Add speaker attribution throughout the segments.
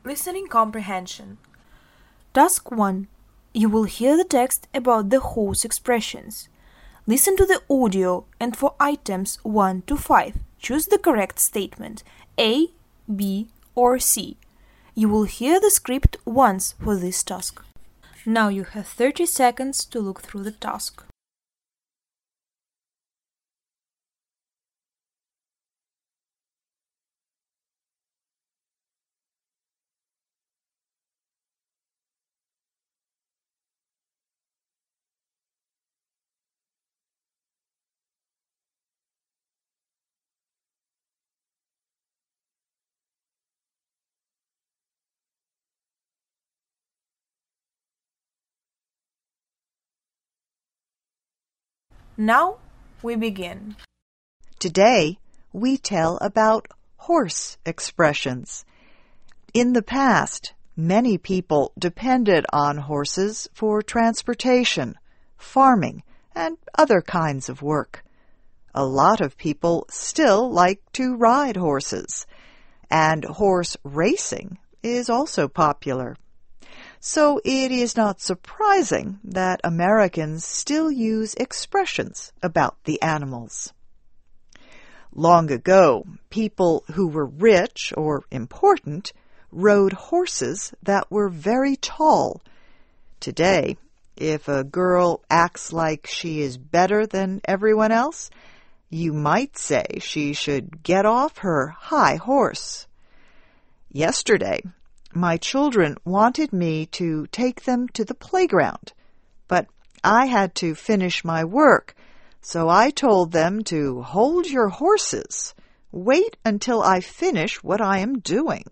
Speaker 1: Listening comprehension. Task 1. You will hear the text about the horse expressions. Listen to the audio and for items 1 to 5, choose the correct statement A, B, or C. You will hear the script once for this task. Now you have 30 seconds to look through the task. Now we begin.
Speaker 2: Today, we tell about horse expressions. In the past, many people depended on horses for transportation, farming, and other kinds of work. A lot of people still like to ride horses, and horse racing is also popular. So it is not surprising that Americans still use expressions about the animals. Long ago, people who were rich or important rode horses that were very tall. Today, if a girl acts like she is better than everyone else, you might say she should get off her high horse. Yesterday, my children wanted me to take them to the playground, but I had to finish my work, so I told them to hold your horses. Wait until I finish what I am doing.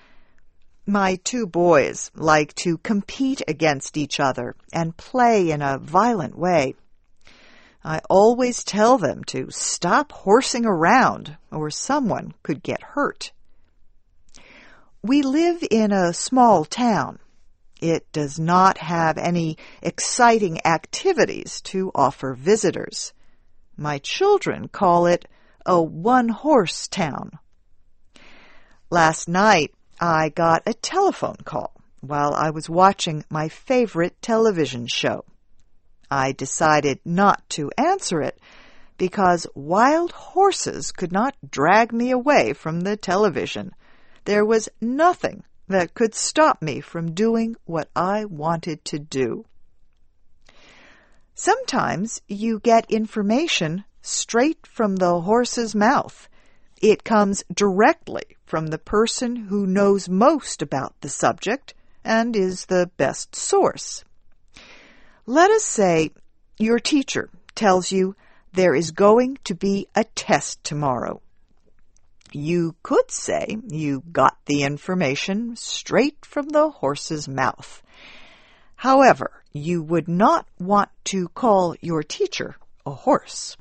Speaker 2: My two boys like to compete against each other and play in a violent way. I always tell them to stop horsing around, or someone could get hurt. We live in a small town. It does not have any exciting activities to offer visitors. My children call it a one-horse town. Last night, I got a telephone call while I was watching my favorite television show. I decided not to answer it because wild horses could not drag me away from the television. There was nothing that could stop me from doing what I wanted to do. Sometimes you get information straight from the horse's mouth. It comes directly from the person who knows most about the subject and is the best source. Let us say your teacher tells you there is going to be a test tomorrow. You could say you got the information straight from the horse's mouth. However, you would not want to call your teacher a horse.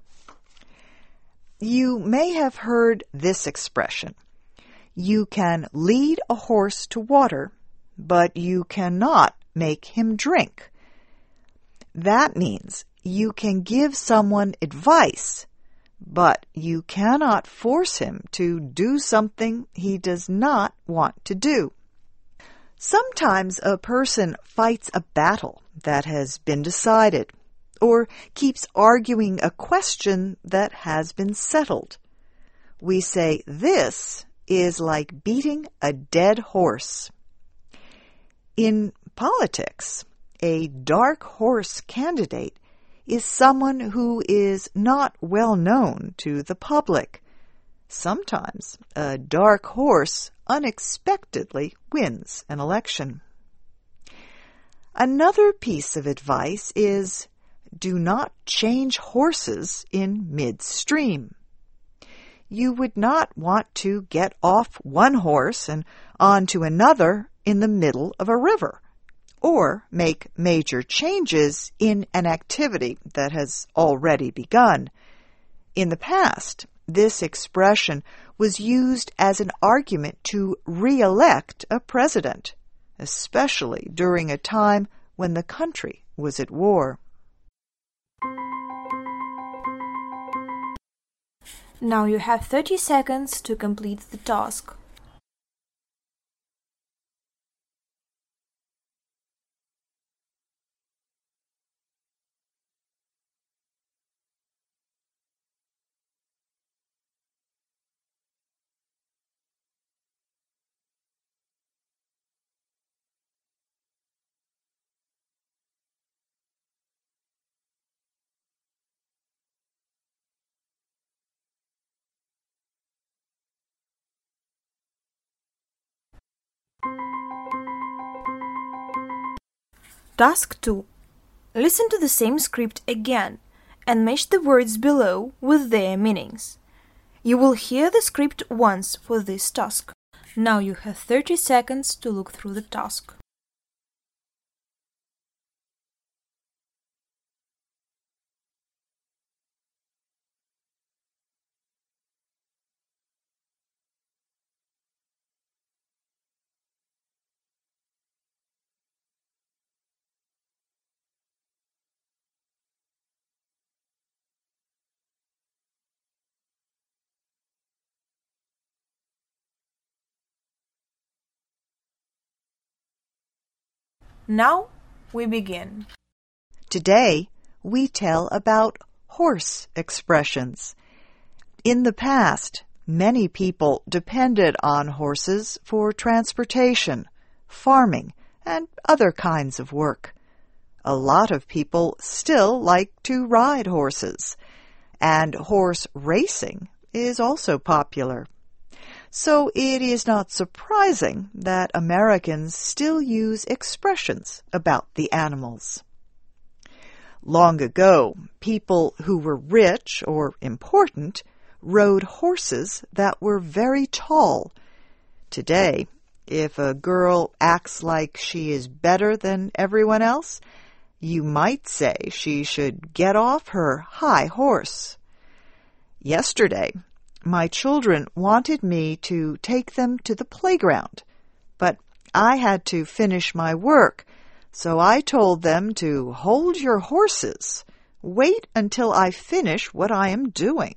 Speaker 2: You may have heard this expression. You can lead a horse to water, but you cannot make him drink. That means you can give someone advice, but you cannot force him to do something he does not want to do. Sometimes a person fights a battle that has been decided, or keeps arguing a question that has been settled. We say this is like beating a dead horse. In politics, a dark horse candidate is someone who is not well known to the public. Sometimes a dark horse unexpectedly wins an election. Another piece of advice is do not change horses in midstream. You would not want to get off one horse and onto another in the middle of a river, or make major changes in an activity that has already begun. In the past, this expression was used as an argument to re-elect a president, especially during a time when the country was at war.
Speaker 1: Now you have 30 seconds to complete the task. Task 2. Listen to the same script again and match the words below with their meanings. You will hear the script once for this task. Now you have 30 seconds to look through the task. Now we begin.
Speaker 2: Today, we tell about horse expressions. In the past, many people depended on horses for transportation, farming, and other kinds of work. A lot of people still like to ride horses, and horse racing is also popular. So it is not surprising that Americans still use expressions about the animals. Long ago, people who were rich or important rode horses that were very tall. Today, if a girl acts like she is better than everyone else, you might say she should get off her high horse. Yesterday, my children wanted me to take them to the playground, but I had to finish my work, so I told them to hold your horses. Wait until I finish what I am doing.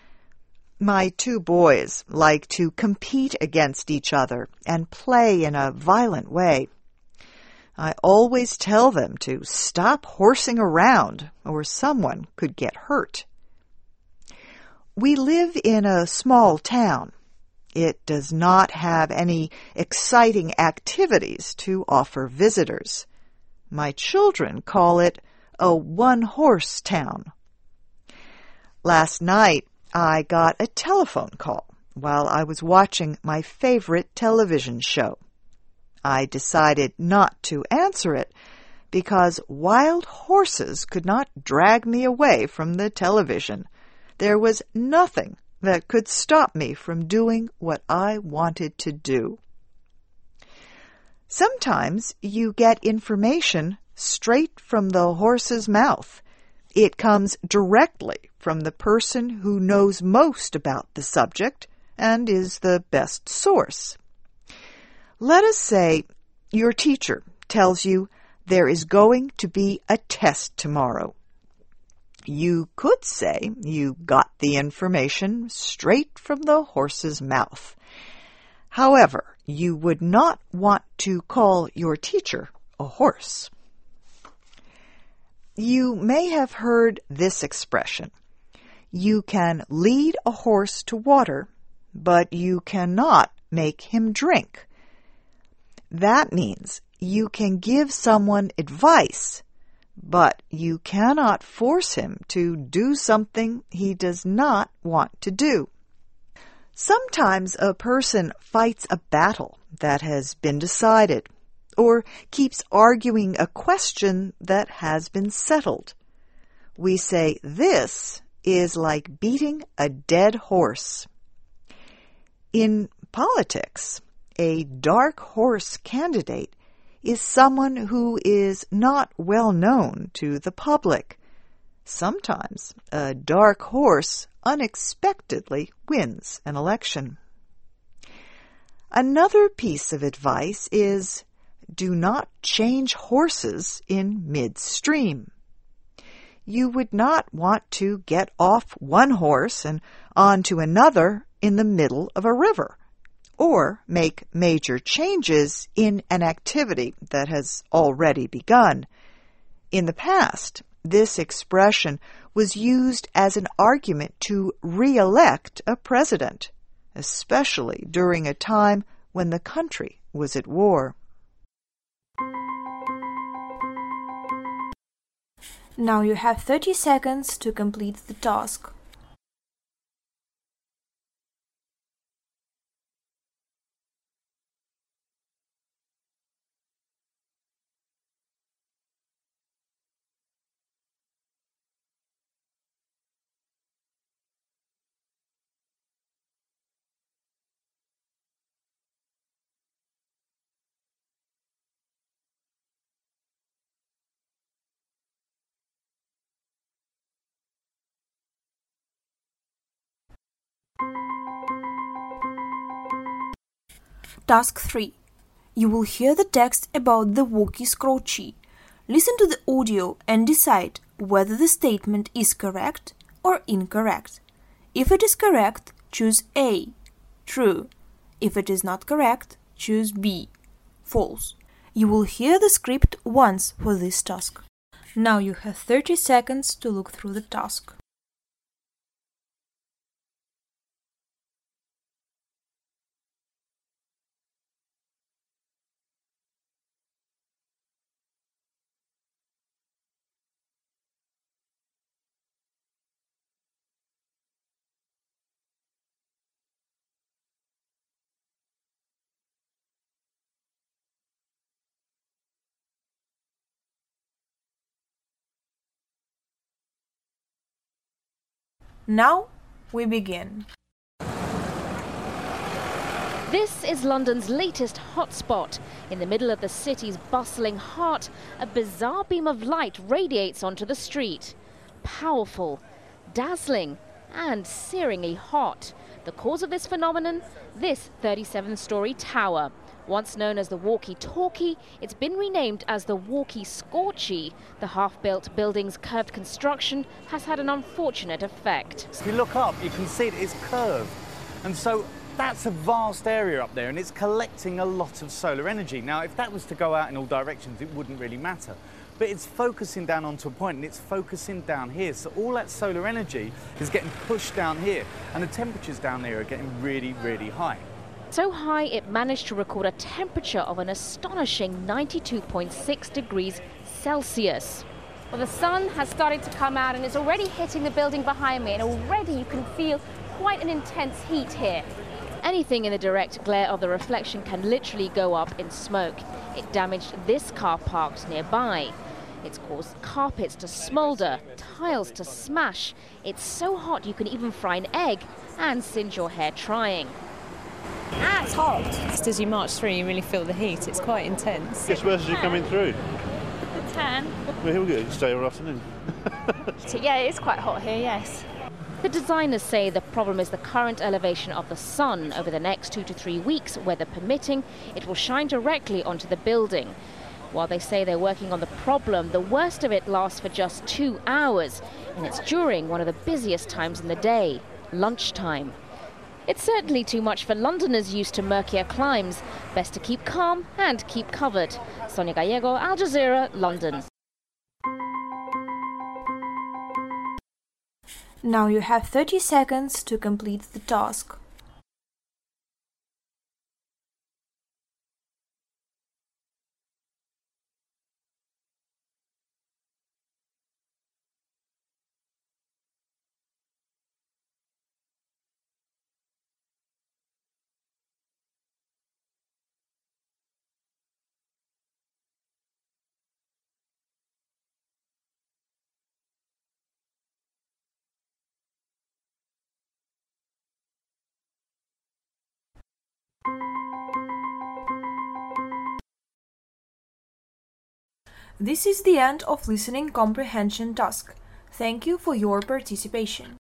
Speaker 2: My two boys like to compete against each other and play in a violent way. I always tell them to stop horsing around, or someone could get hurt. We live in a small town. It does not have any exciting activities to offer visitors. My children call it a one-horse town. Last night, I got a telephone call while I was watching my favorite television show. I decided not to answer it because wild horses could not drag me away from the television. There was nothing that could stop me from doing what I wanted to do. Sometimes you get information straight from the horse's mouth. It comes directly from the person who knows most about the subject and is the best source. Let us say your teacher tells you there is going to be a test tomorrow. You could say you got the information straight from the horse's mouth. However, you would not want to call your teacher a horse. You may have heard this expression. You can lead a horse to water, but you cannot make him drink. That means you can give someone advice, but you cannot force him to do something he does not want to do. Sometimes a person fights a battle that has been decided, or keeps arguing a question that has been settled. We say this is like beating a dead horse. In politics, a dark horse candidate is someone who is not well known to the public. Sometimes a dark horse unexpectedly wins an election. Another piece of advice is do not change horses in midstream. You would not want to get off one horse and onto another in the middle of a river, or make major changes in an activity that has already begun. In the past, this expression was used as an argument to re-elect a president, especially during a time when the country was at war.
Speaker 1: Now you have 30 seconds to complete the task. Task 3. You will hear the text about the walkie-scrotchie. Listen to the audio and decide whether the statement is correct or incorrect. If it is correct, choose A, true. If it is not correct, choose B, false. You will hear the script once for this task. Now you have 30 seconds to look through the task. Now we begin.
Speaker 3: This is London's latest hotspot. In the middle of the city's bustling heart, a bizarre beam of light radiates onto the street. Powerful, dazzling, and searingly hot. The cause of this phenomenon? This 37-story tower. Once known as the walkie-talkie, it's been renamed as the walkie-scorchie. The half-built building's curved construction has had an unfortunate effect.
Speaker 4: If you look up, you can see that it's curved. And so that's a vast area up there, and it's collecting a lot of solar energy. Now, if that was to go out in all directions, it wouldn't really matter. But it's focusing down onto a point, and it's focusing down here. So all that solar energy is getting pushed down here, and the temperatures down there are getting really, really high.
Speaker 3: So high it managed to record a temperature of an astonishing 92.6 degrees Celsius.
Speaker 5: Well, the sun has started to come out and it's already hitting the building behind me, and already you can feel quite an intense heat here.
Speaker 3: Anything in the direct glare of the reflection can literally go up in smoke. It damaged this car parked nearby. It's caused carpets to smolder, tiles to smash. It's so hot you can even fry an egg and singe your hair trying.
Speaker 5: Ah, it's hot.
Speaker 6: Just as you march through, you really feel the heat. It's quite intense.
Speaker 7: Guess where are you coming through?
Speaker 5: The tan.
Speaker 7: Well, here we go. Stay all afternoon.
Speaker 5: Yeah, it is quite hot here, yes.
Speaker 3: The designers say the problem is the current elevation of the sun. Over the next 2 to 3 weeks, weather permitting, it will shine directly onto the building. While they say they're working on the problem, the worst of it lasts for just 2 hours, and it's during one of the busiest times in the day, lunchtime. It's certainly too much for Londoners used to murkier climes. Best to keep calm and keep covered. Sonia Gallego, Al Jazeera, London.
Speaker 1: Now you have 30 seconds to complete the task. This is the end of listening comprehension task. Thank you for your participation.